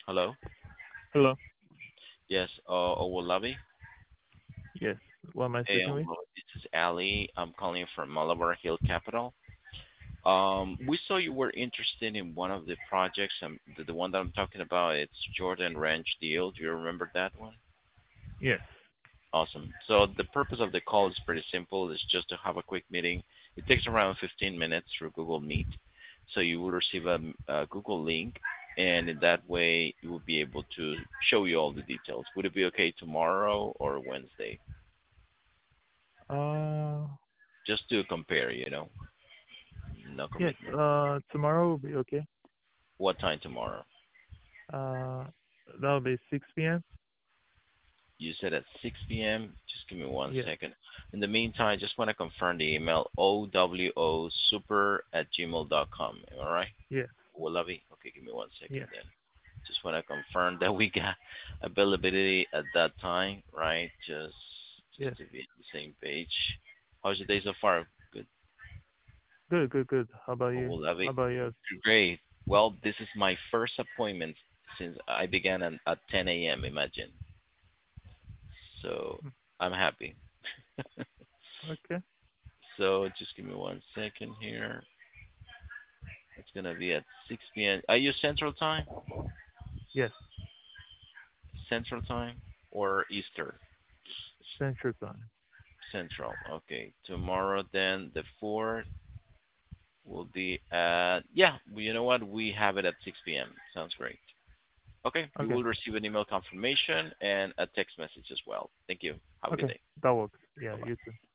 Hello. Hello. Yes. Owolabi. Yes. What am I Hey, speaking with? this is Ali. I'm calling you from Malabar Hill Capital. We saw you were interested in one of the projects. The one that I'm talking about. It's Jordan Ranch deal. Do you remember that one? Yes. Awesome. So the purpose of the call is pretty simple. It's just to have a quick meeting. It takes around 15 minutes through Google Meet. So you will receive a Google link, and in that way, you will be able to show you all the details. Would it be okay tomorrow or Wednesday? Uh, Just to compare. No yes. commitment. Tomorrow will be okay. What time tomorrow? Uh, that'll be 6 p.m. You said at 6 p.m. Just give me one Yes. second. In the meantime, I just want to confirm the email owsuper@gmail.com. Am I right? Yes. Wallaby? Okay, give me one second Yes. then. Just want to confirm that we got availability at that time, right? Just Yes. to be on the same page. How's your day so far? Good. Good. Good. Good. How about you? How Wallaby? about you? Great. Well, this is my first appointment since I began at 10 a.m., imagine. So Hmm. I'm happy. Okay. So just give me one second here. It's gonna be at 6 p.m. Are you Central Time? Yes. Central Time or Eastern? Central Time. Central. Okay. Tomorrow then the 4th will be at yeah. Well, you know what? We have it at 6 p.m. Sounds great. Okay. You Okay. will receive an email confirmation and a text message as well. Thank you. Have a good Okay. day. That works. Yeah. Bye bye. You too.